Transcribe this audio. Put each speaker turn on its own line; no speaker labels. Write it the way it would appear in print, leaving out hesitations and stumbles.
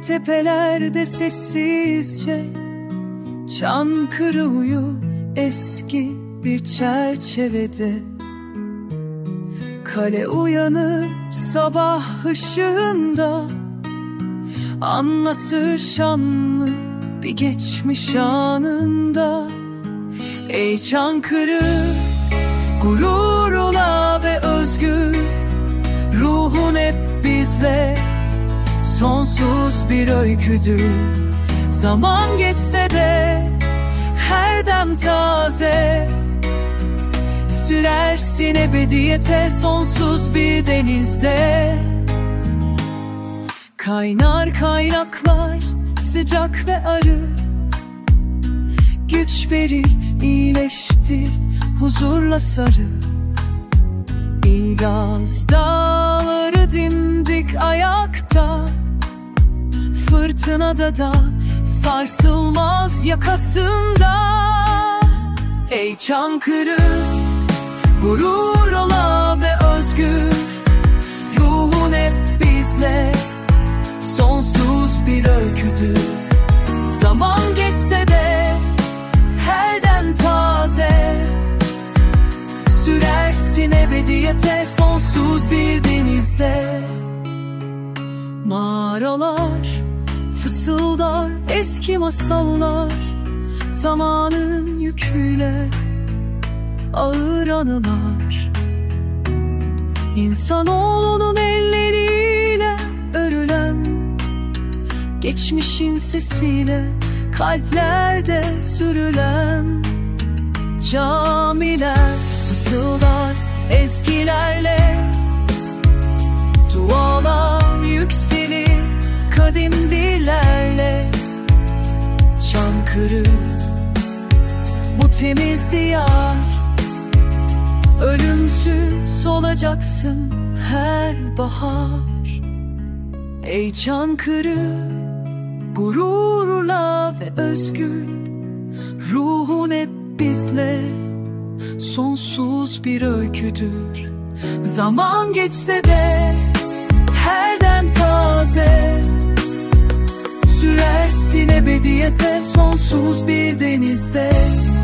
tepelerde sessizce, Çankırı uyu eski bir çerçevede. Kale uyanır sabah ışığında, anlatır şanlı bir geçmiş anında. Ey Çankırı, gururla ve özgür, ruhun hep bizle, sonsuz bir öyküdür. Zaman geçse de her dem taze, sürersin ebediyete sonsuz bir denizde. Kaynar kaynaklar sıcak ve arı, güç verir, iyileştir, huzurla sarı. İlgaz dağları dimdik ayakta, fırtınada da sarsılmaz yakasında. Ey Çankırı, gurur ola ve özgür, ruhun hep bizle, sonsuz bir öyküdür. Zaman geçse de her dem taze, sürersin ebediyete sonsuz bir denizde. Mağaralar fısıldar eski masallar, zamanın yüküyle ağır anılar. İnsanoğlunun elleriyle örülen, geçmişin sesiyle kalplerde sürülen. Camiler fısıldar ezgilerle, dualar yükselir kadim dillerle. Çankırı, bu temiz diyar, ölümsüz olacaksın her bahar. Ey Çankırı, gururla ve özgür, ruhun hep bizle, sonsuz bir öyküdür. Zaman geçse de her dem taze, sürersin ebediyete sonsuz bir denizde.